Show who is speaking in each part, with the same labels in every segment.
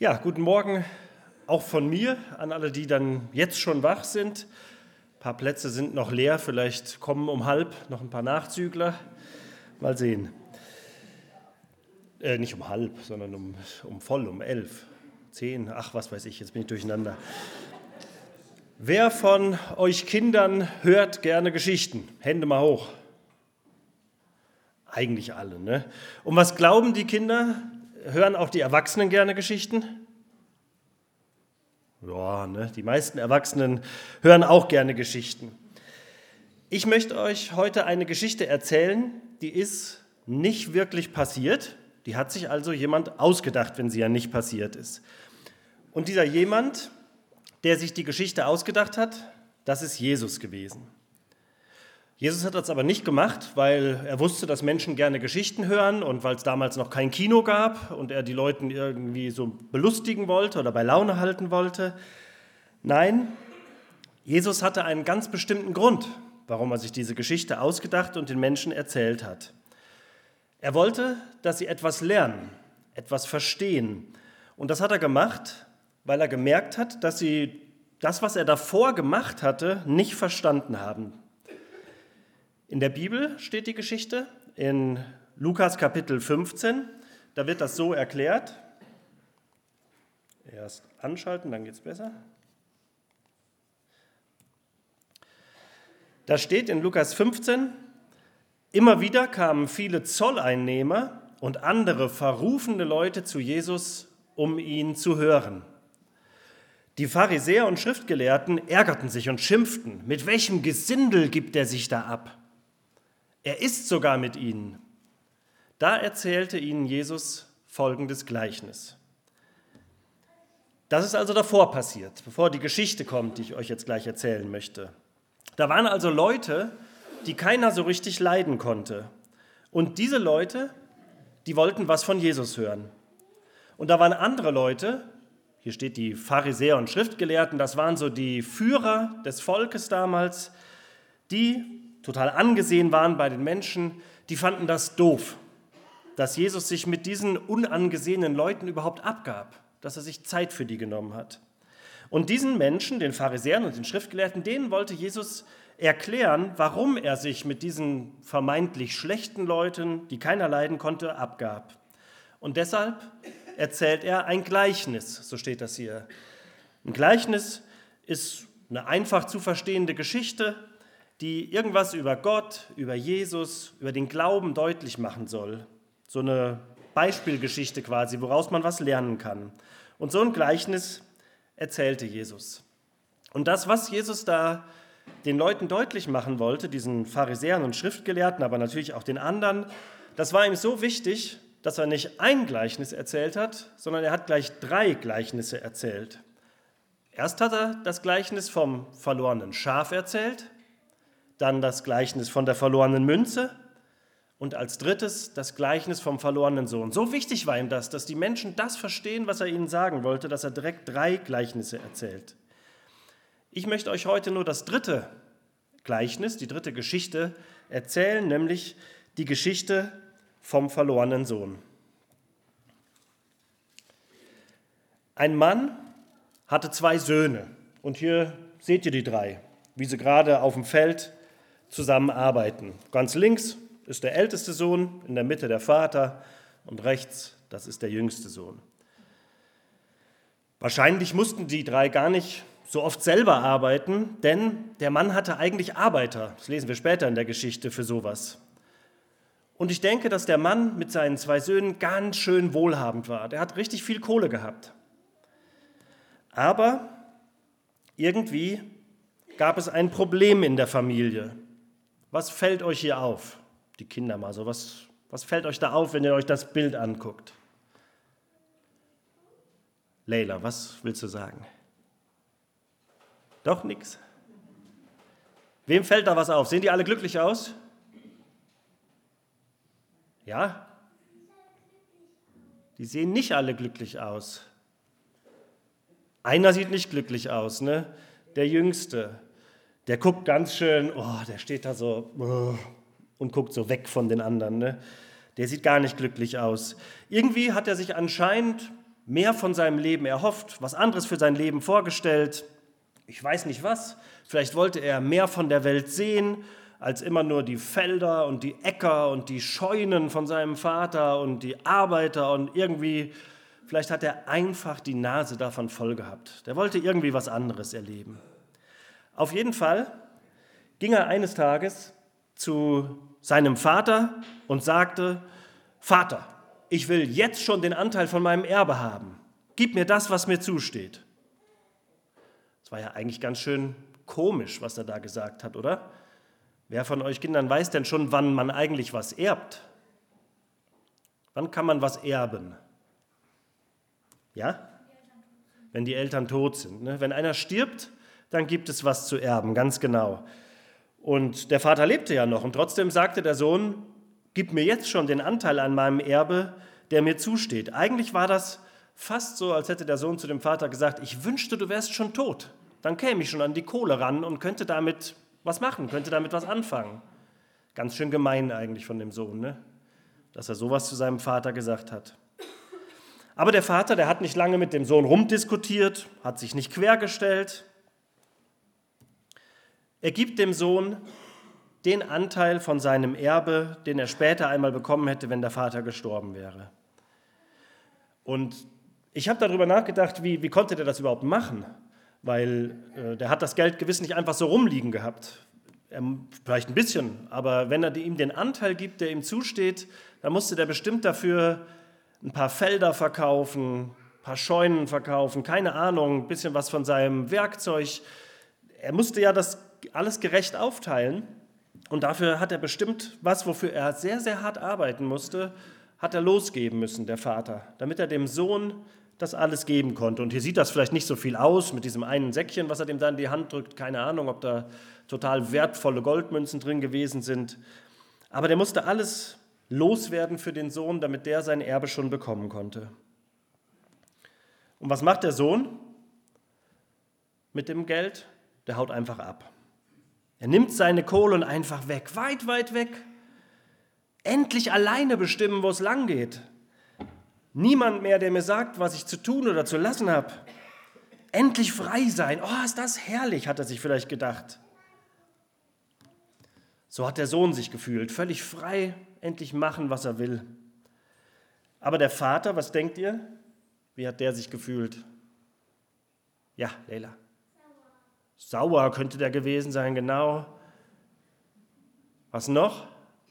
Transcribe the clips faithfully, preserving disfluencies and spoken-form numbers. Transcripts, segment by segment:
Speaker 1: Ja, guten Morgen auch von mir an alle, die dann jetzt schon wach sind. Ein paar Plätze sind noch leer, vielleicht kommen um halb noch ein paar Nachzügler. Mal sehen. Äh, nicht um halb, sondern um, um voll, um elf, zehn, ach, was weiß ich, jetzt bin ich durcheinander. Wer von euch Kindern hört gerne Geschichten? Hände mal hoch. Eigentlich alle, ne? Und was glauben die Kinder? Hören auch die Erwachsenen gerne Geschichten? Ja, ne? Die meisten Erwachsenen hören auch gerne Geschichten. Ich möchte euch heute eine Geschichte erzählen, die ist nicht wirklich passiert. Die hat sich also jemand ausgedacht, wenn sie ja nicht passiert ist. Und dieser jemand, der sich die Geschichte ausgedacht hat, das ist Jesus gewesen. Jesus hat das aber nicht gemacht, weil er wusste, dass Menschen gerne Geschichten hören und weil es damals noch kein Kino gab und er die Leute irgendwie so belustigen wollte oder bei Laune halten wollte. Nein, Jesus hatte einen ganz bestimmten Grund, warum er sich diese Geschichte ausgedacht und den Menschen erzählt hat. Er wollte, dass sie etwas lernen, etwas verstehen. Und das hat er gemacht, weil er gemerkt hat, dass sie das, was er davor gemacht hatte, nicht verstanden haben. In der Bibel steht die Geschichte, in Lukas Kapitel fünfzehn, da wird das so erklärt. Erst anschalten, dann geht es besser. Da steht in Lukas fünfzehn, immer wieder kamen viele Zolleinnehmer und andere verrufene Leute zu Jesus, um ihn zu hören. Die Pharisäer und Schriftgelehrten ärgerten sich und schimpften. Mit welchem Gesindel gibt er sich da ab? Er isst sogar mit ihnen. Da erzählte ihnen Jesus folgendes Gleichnis. Das ist also davor passiert, bevor die Geschichte kommt, die ich euch jetzt gleich erzählen möchte. Da waren also Leute, die keiner so richtig leiden konnte. Und diese Leute, die wollten was von Jesus hören. Und da waren andere Leute, hier steht die Pharisäer und Schriftgelehrten, das waren so die Führer des Volkes damals, die total angesehen waren bei den Menschen, die fanden das doof, dass Jesus sich mit diesen unangesehenen Leuten überhaupt abgab, dass er sich Zeit für die genommen hat. Und diesen Menschen, den Pharisäern und den Schriftgelehrten, denen wollte Jesus erklären, warum er sich mit diesen vermeintlich schlechten Leuten, die keiner leiden konnte, abgab. Und deshalb erzählt er ein Gleichnis, so steht das hier. Ein Gleichnis ist eine einfach zu verstehende Geschichte, die irgendwas über Gott, über Jesus, über den Glauben deutlich machen soll. So eine Beispielgeschichte quasi, woraus man was lernen kann. Und so ein Gleichnis erzählte Jesus. Und das, was Jesus da den Leuten deutlich machen wollte, diesen Pharisäern und Schriftgelehrten, aber natürlich auch den anderen, das war ihm so wichtig, dass er nicht ein Gleichnis erzählt hat, sondern er hat gleich drei Gleichnisse erzählt. Erst hat er das Gleichnis vom verlorenen Schaf erzählt, dann das Gleichnis von der verlorenen Münze und als drittes das Gleichnis vom verlorenen Sohn. So wichtig war ihm das, dass die Menschen das verstehen, was er ihnen sagen wollte, dass er direkt drei Gleichnisse erzählt. Ich möchte euch heute nur das dritte Gleichnis, die dritte Geschichte erzählen, nämlich die Geschichte vom verlorenen Sohn. Ein Mann hatte zwei Söhne und hier seht ihr die drei, wie sie gerade auf dem Feld zusammenarbeiten. Ganz links ist der älteste Sohn, in der Mitte der Vater und rechts, das ist der jüngste Sohn. Wahrscheinlich mussten die drei gar nicht so oft selber arbeiten, denn der Mann hatte eigentlich Arbeiter, das lesen wir später in der Geschichte, für sowas. Und ich denke, dass der Mann mit seinen zwei Söhnen ganz schön wohlhabend war. Der hat richtig viel Kohle gehabt. Aber irgendwie gab es ein Problem in der Familie. Was fällt euch hier auf? Die Kinder mal so. Was, was fällt euch da auf, wenn ihr euch das Bild anguckt? Leila, was willst du sagen? Doch nichts? Wem fällt da was auf? Sehen die alle glücklich aus? Ja? Die sehen nicht alle glücklich aus. Einer sieht nicht glücklich aus, ne? Der Jüngste. Der guckt ganz schön, oh, der steht da so oh, und guckt so weg von den anderen. Ne? Der sieht gar nicht glücklich aus. Irgendwie hat er sich anscheinend mehr von seinem Leben erhofft, was anderes für sein Leben vorgestellt. Ich weiß nicht was. Vielleicht wollte er mehr von der Welt sehen, als immer nur die Felder und die Äcker und die Scheunen von seinem Vater und die Arbeiter und irgendwie, vielleicht hat er einfach die Nase davon voll gehabt. Der wollte irgendwie was anderes erleben. Auf jeden Fall ging er eines Tages zu seinem Vater und sagte: Vater, ich will jetzt schon den Anteil von meinem Erbe haben. Gib mir das, was mir zusteht. Das war ja eigentlich ganz schön komisch, was er da gesagt hat, oder? Wer von euch Kindern weiß denn schon, wann man eigentlich was erbt? Wann kann man was erben? Ja? Wenn die Eltern tot sind. Ne? Wenn einer stirbt, dann gibt es was zu erben, ganz genau. Und der Vater lebte ja noch und trotzdem sagte der Sohn: Gib mir jetzt schon den Anteil an meinem Erbe, der mir zusteht. Eigentlich war das fast so, als hätte der Sohn zu dem Vater gesagt: Ich wünschte, du wärst schon tot. Dann käme ich schon an die Kohle ran und könnte damit was machen, könnte damit was anfangen. Ganz schön gemein eigentlich von dem Sohn, ne? Dass er sowas zu seinem Vater gesagt hat. Aber der Vater, der hat nicht lange mit dem Sohn rumdiskutiert, hat sich nicht quergestellt. Er gibt dem Sohn den Anteil von seinem Erbe, den er später einmal bekommen hätte, wenn der Vater gestorben wäre. Und ich habe darüber nachgedacht, wie, wie konnte der das überhaupt machen? Weil äh, der hat das Geld gewiss nicht einfach so rumliegen gehabt. Er, vielleicht ein bisschen, aber wenn er ihm den Anteil gibt, der ihm zusteht, dann musste der bestimmt dafür ein paar Felder verkaufen, ein paar Scheunen verkaufen, keine Ahnung, ein bisschen was von seinem Werkzeug. Er musste ja das alles gerecht aufteilen und dafür hat er bestimmt was, wofür er sehr, sehr hart arbeiten musste, hat er losgeben müssen, der Vater, damit er dem Sohn das alles geben konnte. Und hier sieht das vielleicht nicht so viel aus mit diesem einen Säckchen, was er dem da in die Hand drückt. Keine Ahnung, ob da total wertvolle Goldmünzen drin gewesen sind. Aber der musste alles loswerden für den Sohn, damit der sein Erbe schon bekommen konnte. Und was macht der Sohn mit dem Geld? Der haut einfach ab. Er nimmt seine Kohle und einfach weg, weit, weit weg. Endlich alleine bestimmen, wo es lang geht. Niemand mehr, der mir sagt, was ich zu tun oder zu lassen habe. Endlich frei sein. Oh, ist das herrlich, hat er sich vielleicht gedacht. So hat der Sohn sich gefühlt, völlig frei, endlich machen, was er will. Aber der Vater, was denkt ihr? Wie hat der sich gefühlt? Ja, Leila. Sauer. Sauer könnte der gewesen sein, genau. Was noch?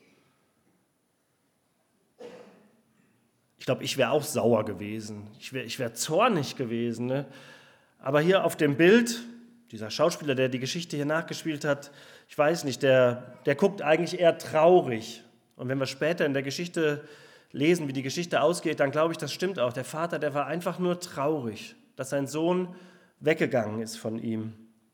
Speaker 1: Ich glaube, ich wäre auch sauer gewesen. Ich wäre ich wär zornig gewesen. Ne? Aber hier auf dem Bild, dieser Schauspieler, der die Geschichte hier nachgespielt hat, ich weiß nicht, der, der guckt eigentlich eher traurig. Und wenn wir später in der Geschichte lesen, wie die Geschichte ausgeht, dann glaube ich, das stimmt auch. Der Vater, der war einfach nur traurig, dass sein Sohn weggegangen ist von ihm.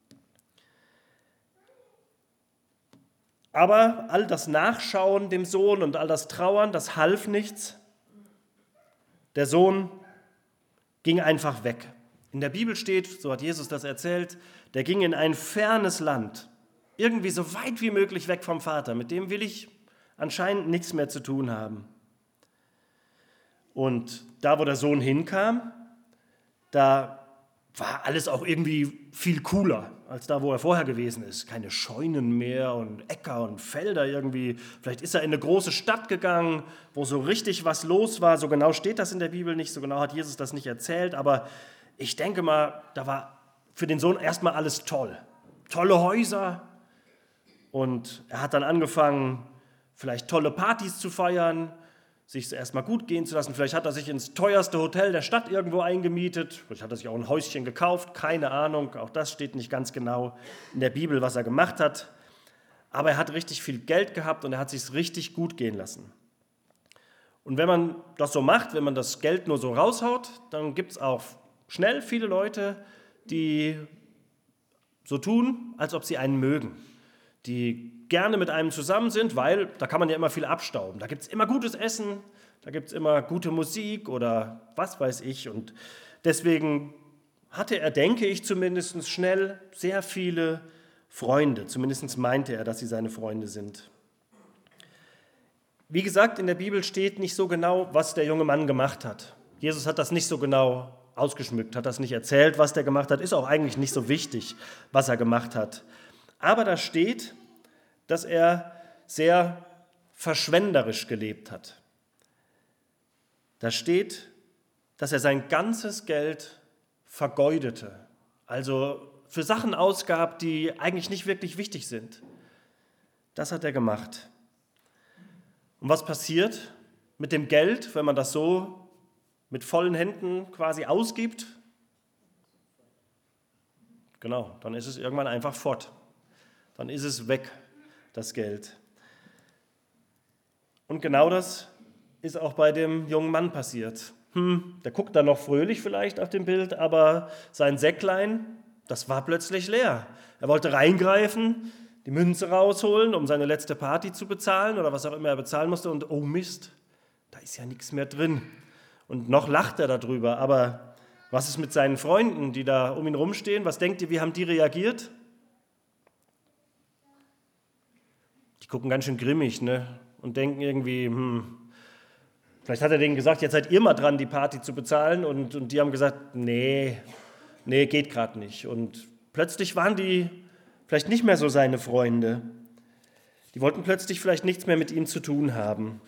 Speaker 1: Aber all das Nachschauen dem Sohn und all das Trauern, das half nichts. Der Sohn ging einfach weg. In der Bibel steht, so hat Jesus das erzählt, der ging in ein fernes Land, irgendwie so weit wie möglich weg vom Vater. Mit dem will ich anscheinend nichts mehr zu tun haben. Und da, wo der Sohn hinkam, da war alles auch irgendwie viel cooler als da, wo er vorher gewesen ist. Keine Scheunen mehr und Äcker und Felder irgendwie. Vielleicht ist er in eine große Stadt gegangen, wo so richtig was los war. So genau steht das in der Bibel nicht, so genau hat Jesus das nicht erzählt. Aber ich denke mal, da war für den Sohn erstmal alles toll. Tolle Häuser. Und er hat dann angefangen, vielleicht tolle Partys zu feiern, sich erstmal gut gehen zu lassen. Vielleicht hat er sich ins teuerste Hotel der Stadt irgendwo eingemietet. Vielleicht hat er sich auch ein Häuschen gekauft. Keine Ahnung, auch das steht nicht ganz genau in der Bibel, was er gemacht hat. Aber er hat richtig viel Geld gehabt und er hat sich richtig gut gehen lassen. Und wenn man das so macht, wenn man das Geld nur so raushaut, dann gibt es auch schnell viele Leute, die so tun, als ob sie einen mögen. Die gerne mit einem zusammen sind, weil da kann man ja immer viel abstauben. Da gibt es immer gutes Essen, da gibt es immer gute Musik oder was weiß ich. Und deswegen hatte er, denke ich zumindest, schnell sehr viele Freunde. Zumindest meinte er, dass sie seine Freunde sind. Wie gesagt, in der Bibel steht nicht so genau, was der junge Mann gemacht hat. Jesus hat das nicht so genau ausgeschmückt, hat das nicht erzählt, was der gemacht hat, ist auch eigentlich nicht so wichtig, was er gemacht hat. Aber da steht, dass er sehr verschwenderisch gelebt hat. Da steht, dass er sein ganzes Geld vergeudete, also für Sachen ausgab, die eigentlich nicht wirklich wichtig sind. Das hat er gemacht. Und was passiert mit dem Geld, wenn man das so mit vollen Händen quasi ausgibt? Genau, dann ist es irgendwann einfach fort. Dann ist es weg, das Geld. Und genau das ist auch bei dem jungen Mann passiert. Hm, der guckt dann noch fröhlich vielleicht auf dem Bild, aber sein Säcklein, das war plötzlich leer. Er wollte reingreifen, die Münze rausholen, um seine letzte Party zu bezahlen oder was auch immer er bezahlen musste und oh Mist, da ist ja nichts mehr drin. Und noch lacht er darüber, aber was ist mit seinen Freunden, die da um ihn rumstehen? Was denkt ihr, wie haben die reagiert? Die gucken ganz schön grimmig, ne? Und denken irgendwie, hm, vielleicht hat er denen gesagt, jetzt seid ihr mal dran, die Party zu bezahlen. Und, und die haben gesagt, nee, nee, geht gerade nicht. Und plötzlich waren die vielleicht nicht mehr so seine Freunde. Die wollten plötzlich vielleicht nichts mehr mit ihm zu tun haben.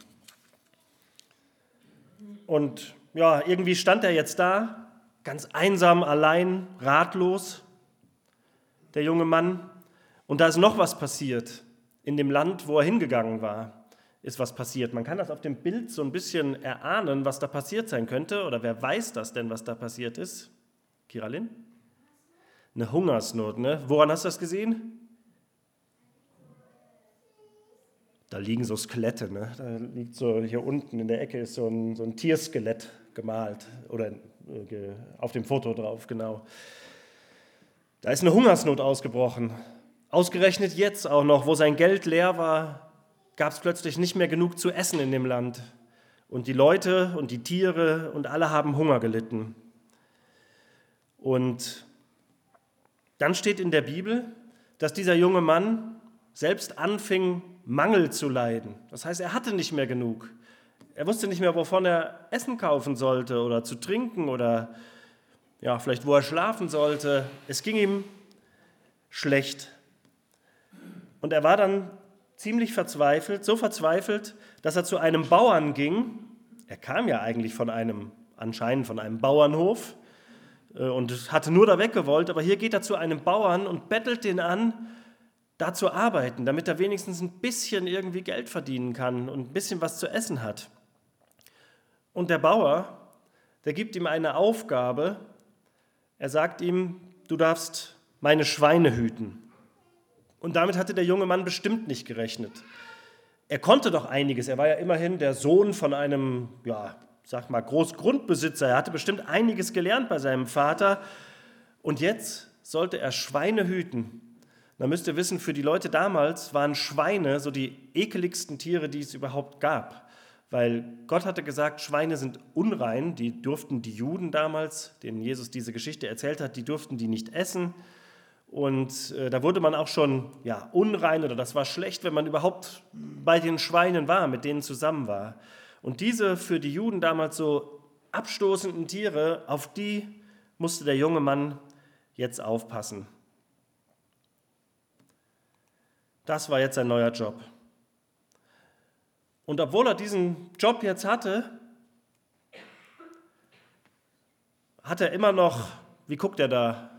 Speaker 1: Und ja, irgendwie stand er jetzt da, ganz einsam, allein, ratlos, der junge Mann. Und da ist noch was passiert. In dem Land, wo er hingegangen war, ist was passiert. Man kann das auf dem Bild so ein bisschen erahnen, was da passiert sein könnte. Oder wer weiß das denn, was da passiert ist? Kiralin? Eine Hungersnot, ne? Woran hast du das gesehen? Da liegen so Skelette, ne? Da liegt so, hier unten in der Ecke ist so ein, so ein Tierskelett gemalt. Oder äh, auf dem Foto drauf, genau. Da ist eine Hungersnot ausgebrochen. Ausgerechnet jetzt auch noch, wo sein Geld leer war, gab es plötzlich nicht mehr genug zu essen in dem Land. Und die Leute und die Tiere und alle haben Hunger gelitten. Und dann steht in der Bibel, dass dieser junge Mann selbst anfing, Mangel zu leiden. Das heißt, er hatte nicht mehr genug. Er wusste nicht mehr, wovon er Essen kaufen sollte oder zu trinken oder ja, vielleicht wo er schlafen sollte. Es ging ihm schlecht. Und er war dann ziemlich verzweifelt, so verzweifelt, dass er zu einem Bauern ging. Er kam ja eigentlich von einem, anscheinend von einem Bauernhof und hatte nur da weg gewollt, aber hier geht er zu einem Bauern und bettelt den an, da zu arbeiten, damit er wenigstens ein bisschen irgendwie Geld verdienen kann und ein bisschen was zu essen hat. Und der Bauer, der gibt ihm eine Aufgabe. Er sagt ihm, du darfst meine Schweine hüten. Und damit hatte der junge Mann bestimmt nicht gerechnet. Er konnte doch einiges. Er war ja immerhin der Sohn von einem, ja, sag mal, Großgrundbesitzer. Er hatte bestimmt einiges gelernt bei seinem Vater. Und jetzt sollte er Schweine hüten. Da müsst ihr wissen, für die Leute damals waren Schweine so die ekeligsten Tiere, die es überhaupt gab. Weil Gott hatte gesagt, Schweine sind unrein. Die durften die Juden damals, denen Jesus diese Geschichte erzählt hat, die durften die nicht essen. Und äh, da wurde man auch schon ja, unrein oder das war schlecht, wenn man überhaupt bei den Schweinen war, mit denen zusammen war. Und diese für die Juden damals so abstoßenden Tiere, auf die musste der junge Mann jetzt aufpassen. Das war jetzt sein neuer Job. Und obwohl er diesen Job jetzt hatte, hat er immer noch, wie guckt er da?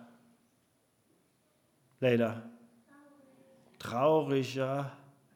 Speaker 1: Leila. Traurig, ja.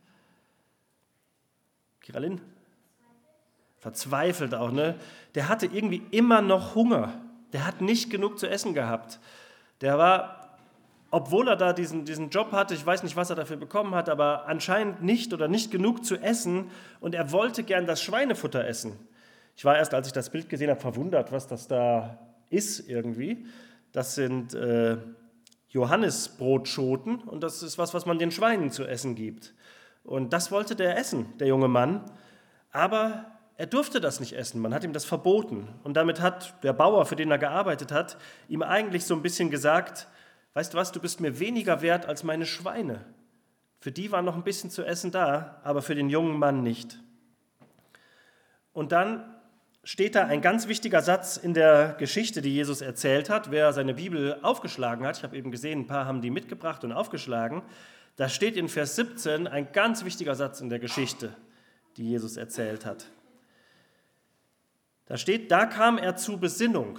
Speaker 1: Kiralin? Verzweifelt auch, ne? Der hatte irgendwie immer noch Hunger. Der hat nicht genug zu essen gehabt. Der war, obwohl er da diesen, diesen Job hatte, ich weiß nicht, was er dafür bekommen hat, aber anscheinend nicht oder nicht genug zu essen und er wollte gern das Schweinefutter essen. Ich war erst, als ich das Bild gesehen habe, verwundert, was das da ist irgendwie. Das sind äh, Johannisbrotschoten und das ist was, was man den Schweinen zu essen gibt. Und das wollte der essen, der junge Mann, aber er durfte das nicht essen, man hat ihm das verboten. Und damit hat der Bauer, für den er gearbeitet hat, ihm eigentlich so ein bisschen gesagt, weißt du was, du bist mir weniger wert als meine Schweine. Für die war noch ein bisschen zu essen da, aber für den jungen Mann nicht. Und dann steht da ein ganz wichtiger Satz in der Geschichte, die Jesus erzählt hat. Wer seine Bibel aufgeschlagen hat, ich habe eben gesehen, ein paar haben die mitgebracht und aufgeschlagen, da steht in Vers siebzehn ein ganz wichtiger Satz in der Geschichte, die Jesus erzählt hat. Da steht, da kam er zu Besinnung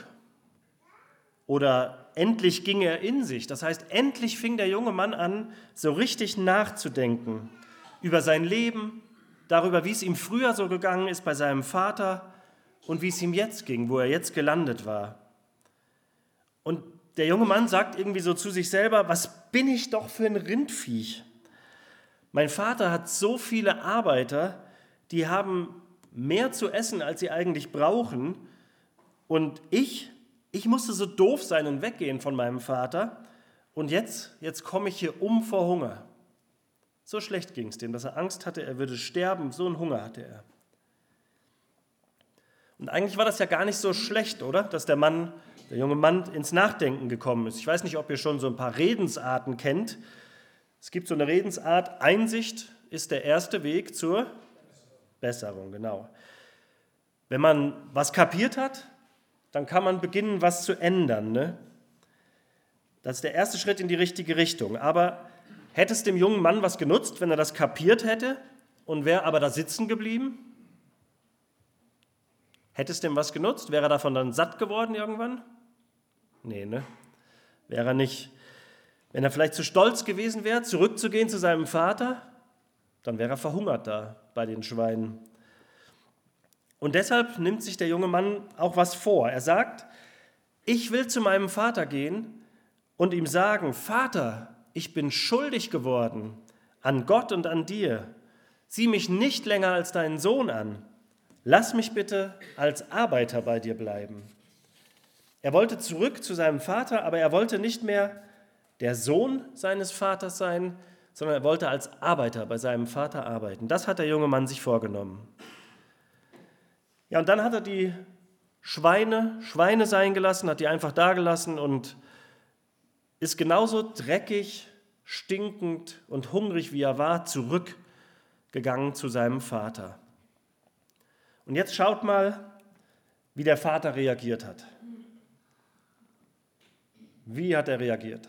Speaker 1: oder endlich ging er in sich. Das heißt, endlich fing der junge Mann an, so richtig nachzudenken über sein Leben, darüber, wie es ihm früher so gegangen ist bei seinem Vater und wie es ihm jetzt ging, wo er jetzt gelandet war. Und der junge Mann sagt irgendwie so zu sich selber, was bin ich doch für ein Rindviech? Mein Vater hat so viele Arbeiter, die haben mehr zu essen, als sie eigentlich brauchen. Und ich, ich musste so doof sein und weggehen von meinem Vater. Und jetzt, jetzt komme ich hier um vor Hunger. So schlecht ging es dem, dass er Angst hatte, er würde sterben. So einen Hunger hatte er. Und eigentlich war das ja gar nicht so schlecht, oder? Dass der Mann, der junge Mann ins Nachdenken gekommen ist. Ich weiß nicht, ob ihr schon so ein paar Redensarten kennt. Es gibt so eine Redensart, Einsicht ist der erste Weg zur Besserung, genau. Wenn man was kapiert hat, dann kann man beginnen, was zu ändern. Ne? Das ist der erste Schritt in die richtige Richtung. Aber hätte es dem jungen Mann was genutzt, wenn er das kapiert hätte und wäre aber da sitzen geblieben? Hätte es dem was genutzt? Wäre er davon dann satt geworden irgendwann? Nee, ne? Wäre er nicht. Wenn er vielleicht zu stolz gewesen wäre, zurückzugehen zu seinem Vater, dann wäre er verhungert da bei den Schweinen. Und deshalb nimmt sich der junge Mann auch was vor. Er sagt, ich will zu meinem Vater gehen und ihm sagen, Vater, ich bin schuldig geworden an Gott und an dir. Sieh mich nicht länger als deinen Sohn an. Lass mich bitte als Arbeiter bei dir bleiben. Er wollte zurück zu seinem Vater, aber er wollte nicht mehr der Sohn seines Vaters sein, sondern er wollte als Arbeiter bei seinem Vater arbeiten. Das hat der junge Mann sich vorgenommen. Ja, und dann hat er die Schweine, Schweine sein gelassen, hat die einfach da gelassen und ist genauso dreckig, stinkend und hungrig, wie er war, zurückgegangen zu seinem Vater. Und jetzt schaut mal, wie der Vater reagiert hat. Wie hat er reagiert?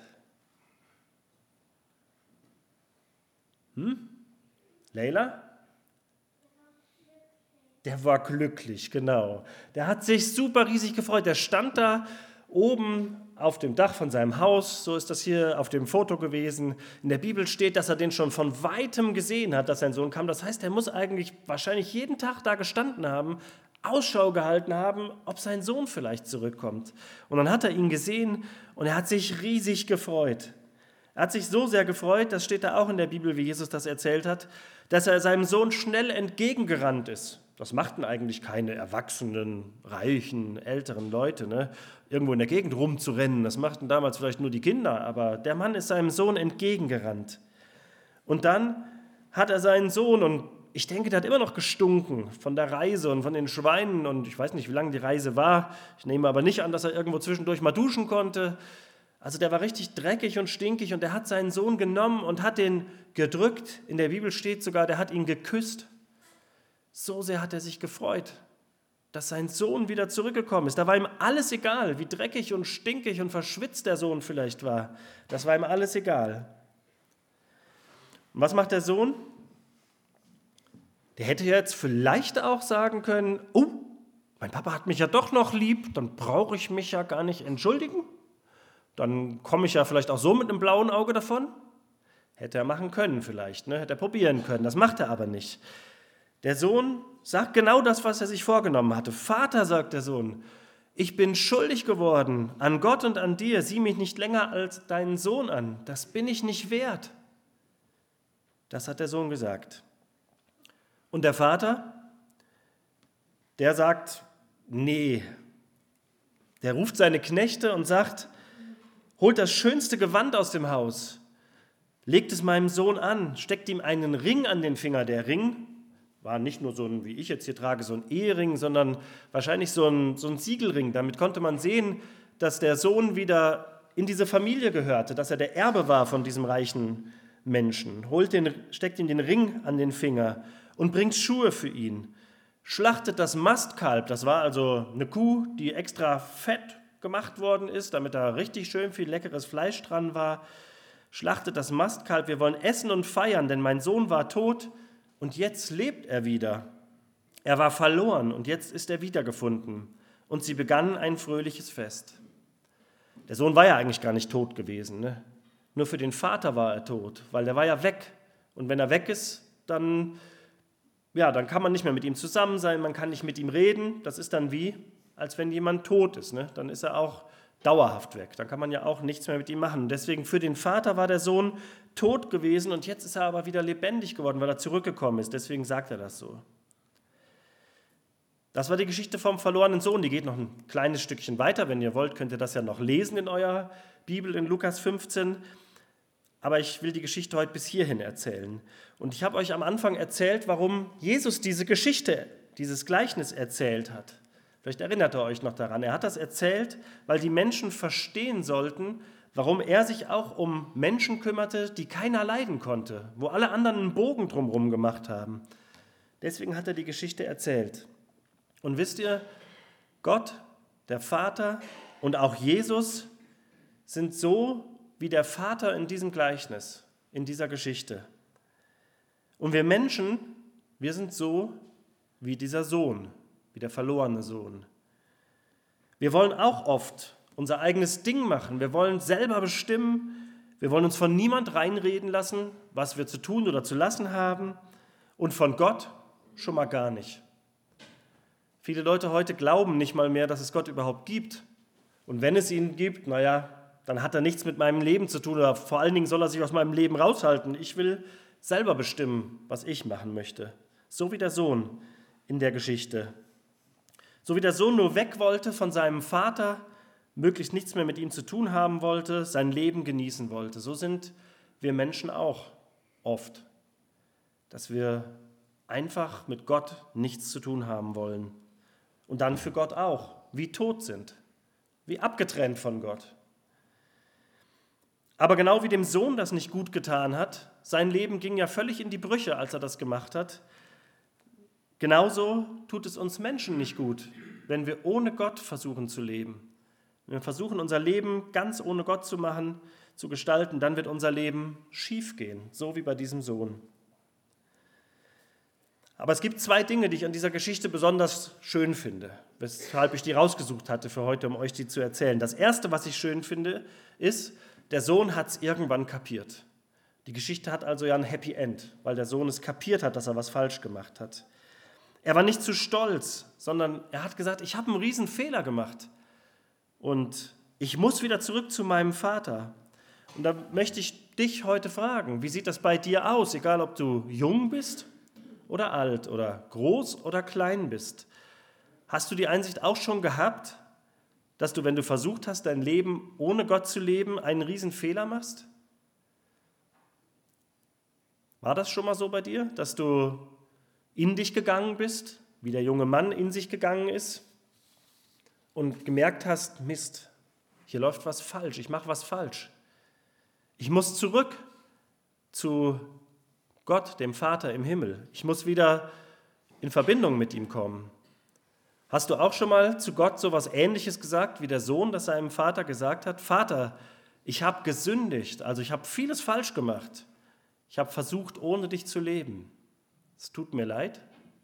Speaker 1: Hm? Leila? Der war glücklich, genau. Der hat sich super riesig gefreut. Der stand da oben auf dem Dach von seinem Haus, so ist das hier auf dem Foto gewesen. In der Bibel steht, dass er den schon von Weitem gesehen hat, dass sein Sohn kam. Das heißt, er muss eigentlich wahrscheinlich jeden Tag da gestanden haben, Ausschau gehalten haben, ob sein Sohn vielleicht zurückkommt. Und dann hat er ihn gesehen und er hat sich riesig gefreut. Er hat sich so sehr gefreut, das steht da auch in der Bibel, wie Jesus das erzählt hat, dass er seinem Sohn schnell entgegengerannt ist. Das machten eigentlich keine erwachsenen, reichen, älteren Leute, ne? Irgendwo in der Gegend rumzurennen. Das machten damals vielleicht nur die Kinder, aber der Mann ist seinem Sohn entgegengerannt. Und dann hat er seinen Sohn, und ich denke, der hat immer noch gestunken von der Reise und von den Schweinen, und ich weiß nicht, wie lange die Reise war. Ich nehme aber nicht an, dass er irgendwo zwischendurch mal duschen konnte. Also der war richtig dreckig und stinkig, und der hat seinen Sohn genommen und hat den gedrückt. In der Bibel steht sogar, der hat ihn geküsst. So sehr hat er sich gefreut, dass sein Sohn wieder zurückgekommen ist. Da war ihm alles egal, wie dreckig und stinkig und verschwitzt der Sohn vielleicht war. Das war ihm alles egal. Und was macht der Sohn? Der hätte jetzt vielleicht auch sagen können, oh, mein Papa hat mich ja doch noch lieb, dann brauche ich mich ja gar nicht entschuldigen. Dann komme ich ja vielleicht auch so mit einem blauen Auge davon. Hätte er machen können vielleicht, ne? Hätte er probieren können. Das macht er aber nicht. Der Sohn sagt genau das, was er sich vorgenommen hatte. Vater, sagt der Sohn, ich bin schuldig geworden an Gott und an dir. Sieh mich nicht länger als deinen Sohn an. Das bin ich nicht wert. Das hat der Sohn gesagt. Und der Vater, der sagt, nee. Der ruft seine Knechte und sagt, holt das schönste Gewand aus dem Haus, legt es meinem Sohn an, steckt ihm einen Ring an den Finger. Der Ring war nicht nur so ein, wie ich jetzt hier trage, so ein Ehering, sondern wahrscheinlich so ein, so ein Siegelring. Damit konnte man sehen, dass der Sohn wieder in diese Familie gehörte, dass er der Erbe war von diesem reichen Menschen. Holt den, steckt ihm den Ring an den Finger und bringt Schuhe für ihn. schlachtet das Mastkalb, das war also eine Kuh, die extra fett gemacht worden ist, damit da richtig schön viel leckeres Fleisch dran war. Schlachtet das Mastkalb, wir wollen essen und feiern, denn mein Sohn war tot und jetzt lebt er wieder. Er war verloren und jetzt ist er wiedergefunden. Und sie begannen ein fröhliches Fest. Der Sohn war ja eigentlich gar nicht tot gewesen, ne? Nur für den Vater war er tot, weil der war ja weg. Und wenn er weg ist, dann, ja, dann kann man nicht mehr mit ihm zusammen sein, man kann nicht mit ihm reden. Das ist dann wie, als wenn jemand tot ist, ne? Dann ist er auch dauerhaft weg. Dann kann man ja auch nichts mehr mit ihm machen. Deswegen für den Vater war der Sohn tot gewesen und jetzt ist er aber wieder lebendig geworden, weil er zurückgekommen ist. Deswegen sagt er das so. Das war die Geschichte vom verlorenen Sohn. Die geht noch ein kleines Stückchen weiter. Wenn ihr wollt, könnt ihr das ja noch lesen in eurer Bibel in Lukas fünfzehn. Aber ich will die Geschichte heute bis hierhin erzählen. Und ich habe euch am Anfang erzählt, warum Jesus diese Geschichte, dieses Gleichnis erzählt hat. Vielleicht erinnert ihr euch noch daran. Er hat das erzählt, weil die Menschen verstehen sollten, warum er sich auch um Menschen kümmerte, die keiner leiden konnte, wo alle anderen einen Bogen drumherum gemacht haben. Deswegen hat er die Geschichte erzählt. Und wisst ihr, Gott, der Vater und auch Jesus sind so wie der Vater in diesem Gleichnis, in dieser Geschichte. Und wir Menschen, wir sind so wie dieser Sohn, wie der verlorene Sohn. Wir wollen auch oft unser eigenes Ding machen. Wir wollen selber bestimmen. Wir wollen uns von niemand reinreden lassen, was wir zu tun oder zu lassen haben. Und von Gott schon mal gar nicht. Viele Leute heute glauben nicht mal mehr, dass es Gott überhaupt gibt. Und wenn es ihn gibt, naja, dann hat er nichts mit meinem Leben zu tun. Oder vor allen Dingen soll er sich aus meinem Leben raushalten. Ich will selber bestimmen, was ich machen möchte. So wie der Sohn in der Geschichte. So wie der Sohn nur weg wollte von seinem Vater, möglichst nichts mehr mit ihm zu tun haben wollte, sein Leben genießen wollte. So sind wir Menschen auch oft, dass wir einfach mit Gott nichts zu tun haben wollen. Und dann für Gott auch, wie tot sind, wie abgetrennt von Gott. Aber genau wie dem Sohn das nicht gut getan hat, sein Leben ging ja völlig in die Brüche, als er das gemacht hat, genauso tut es uns Menschen nicht gut, wenn wir ohne Gott versuchen zu leben. Wenn wir versuchen, unser Leben ganz ohne Gott zu machen, zu gestalten, dann wird unser Leben schief gehen, so wie bei diesem Sohn. Aber es gibt zwei Dinge, die ich an dieser Geschichte besonders schön finde, weshalb ich die rausgesucht hatte für heute, um euch die zu erzählen. Das Erste, was ich schön finde, ist, der Sohn hat es irgendwann kapiert. Die Geschichte hat also ja ein Happy End, weil der Sohn es kapiert hat, dass er was falsch gemacht hat. Er war nicht zu stolz, sondern er hat gesagt, ich habe einen riesen Fehler gemacht und ich muss wieder zurück zu meinem Vater. Und da möchte ich dich heute fragen, wie sieht das bei dir aus, egal ob du jung bist oder alt oder groß oder klein bist. Hast du die Einsicht auch schon gehabt, dass du, wenn du versucht hast, dein Leben ohne Gott zu leben, einen riesen Fehler machst? War das schon mal so bei dir, dass du in dich gegangen bist, wie der junge Mann in sich gegangen ist und gemerkt hast, Mist, hier läuft was falsch, ich mache was falsch. Ich muss zurück zu Gott, dem Vater im Himmel. Ich muss wieder in Verbindung mit ihm kommen. Hast du auch schon mal zu Gott so etwas Ähnliches gesagt, wie der Sohn das seinem Vater gesagt hat? Vater, ich habe gesündigt, also ich habe vieles falsch gemacht. Ich habe versucht, ohne dich zu leben. Es tut mir leid.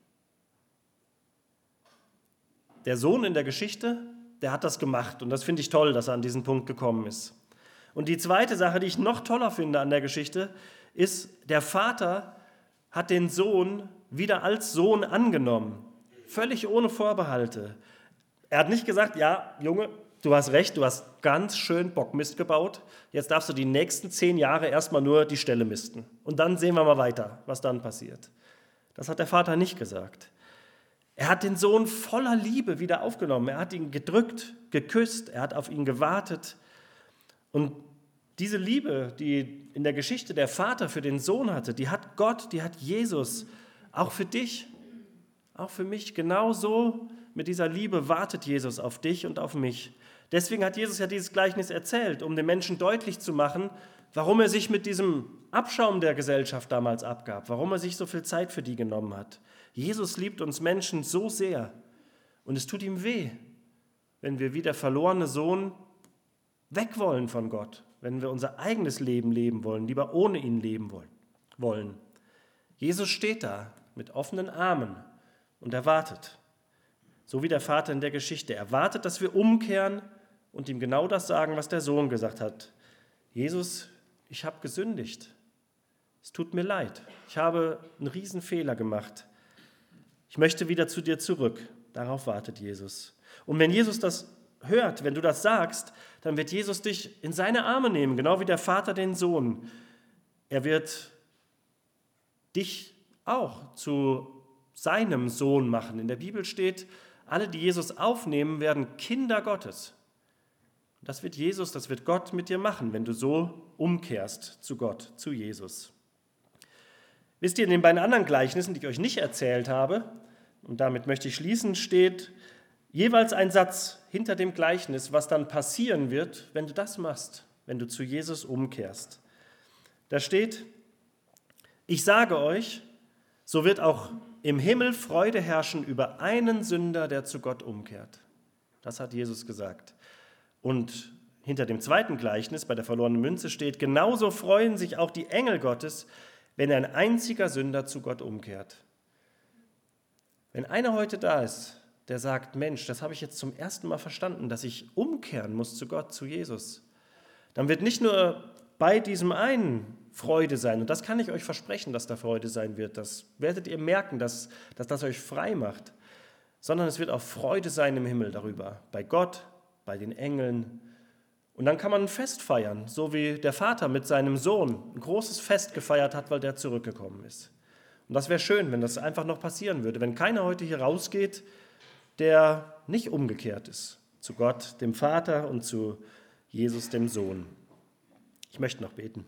Speaker 1: Der Sohn in der Geschichte, der hat das gemacht und das finde ich toll, dass er an diesen Punkt gekommen ist. Und die zweite Sache, die ich noch toller finde an der Geschichte, ist, der Vater hat den Sohn wieder als Sohn angenommen, völlig ohne Vorbehalte. Er hat nicht gesagt, ja, Junge, du hast recht, du hast ganz schön Bockmist gebaut, jetzt darfst du die nächsten zehn Jahre erstmal nur die Ställe misten und dann sehen wir mal weiter, was dann passiert. Das hat der Vater nicht gesagt. Er hat den Sohn voller Liebe wieder aufgenommen, er hat ihn gedrückt, geküsst, er hat auf ihn gewartet. Und diese Liebe, die in der Geschichte der Vater für den Sohn hatte, die hat Gott, die hat Jesus auch für dich, auch für mich. Genauso mit dieser Liebe wartet Jesus auf dich und auf mich, Deswegen hat Jesus ja dieses Gleichnis erzählt, um den Menschen deutlich zu machen, warum er sich mit diesem Abschaum der Gesellschaft damals abgab, warum er sich so viel Zeit für die genommen hat. Jesus liebt uns Menschen so sehr und es tut ihm weh, wenn wir wie der verlorene Sohn weg wollen von Gott, wenn wir unser eigenes Leben leben wollen, lieber ohne ihn leben wollen. Jesus steht da mit offenen Armen und er wartet, so wie der Vater in der Geschichte. Er wartet, dass wir umkehren und ihm genau das sagen, was der Sohn gesagt hat. Jesus, ich habe gesündigt. Es tut mir leid. Ich habe einen Riesenfehler gemacht. Ich möchte wieder zu dir zurück. Darauf wartet Jesus. Und wenn Jesus das hört, wenn du das sagst, dann wird Jesus dich in seine Arme nehmen, genau wie der Vater den Sohn. Er wird dich auch zu seinem Sohn machen. In der Bibel steht, alle, die Jesus aufnehmen, werden Kinder Gottes. Das wird Jesus, das wird Gott mit dir machen, wenn du so umkehrst zu Gott, zu Jesus. Wisst ihr, in den beiden anderen Gleichnissen, die ich euch nicht erzählt habe, und damit möchte ich schließen, steht jeweils ein Satz hinter dem Gleichnis, was dann passieren wird, wenn du das machst, wenn du zu Jesus umkehrst. Da steht, ich sage euch, so wird auch im Himmel Freude herrschen über einen Sünder, der zu Gott umkehrt. Das hat Jesus gesagt. Und hinter dem zweiten Gleichnis, bei der verlorenen Münze, steht, genauso freuen sich auch die Engel Gottes, wenn ein einziger Sünder zu Gott umkehrt. Wenn einer heute da ist, der sagt, Mensch, das habe ich jetzt zum ersten Mal verstanden, dass ich umkehren muss zu Gott, zu Jesus, dann wird nicht nur bei diesem einen Freude sein, und das kann ich euch versprechen, dass da Freude sein wird, das werdet ihr merken, dass, dass das euch frei macht, sondern es wird auch Freude sein im Himmel darüber, bei Gott, bei den Engeln. Und dann kann man ein Fest feiern, so wie der Vater mit seinem Sohn ein großes Fest gefeiert hat, weil der zurückgekommen ist. Und das wäre schön, wenn das einfach noch passieren würde, wenn keiner heute hier rausgeht, der nicht umgekehrt ist zu Gott, dem Vater und zu Jesus, dem Sohn. Ich möchte noch beten.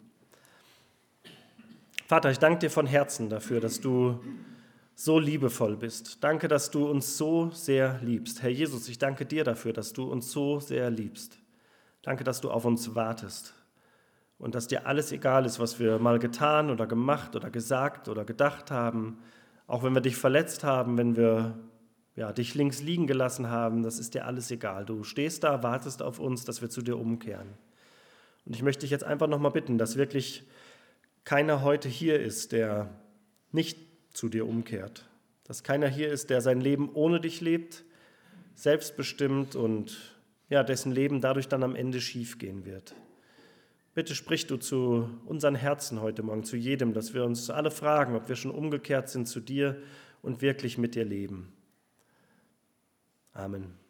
Speaker 1: Vater, ich danke dir von Herzen dafür, dass du so liebevoll bist. Danke, dass du uns so sehr liebst. Herr Jesus, ich danke dir dafür, dass du uns so sehr liebst. Danke, dass du auf uns wartest und dass dir alles egal ist, was wir mal getan oder gemacht oder gesagt oder gedacht haben. Auch wenn wir dich verletzt haben, wenn wir ja, dich links liegen gelassen haben, das ist dir alles egal. Du stehst da, wartest auf uns, dass wir zu dir umkehren. Und ich möchte dich jetzt einfach nochmal bitten, dass wirklich keiner heute hier ist, der nicht zu dir umkehrt. Dass keiner hier ist, der sein Leben ohne dich lebt, selbstbestimmt und ja, dessen Leben dadurch dann am Ende schief gehen wird. Bitte sprich du zu unseren Herzen heute Morgen, zu jedem, dass wir uns alle fragen, ob wir schon umgekehrt sind zu dir und wirklich mit dir leben. Amen.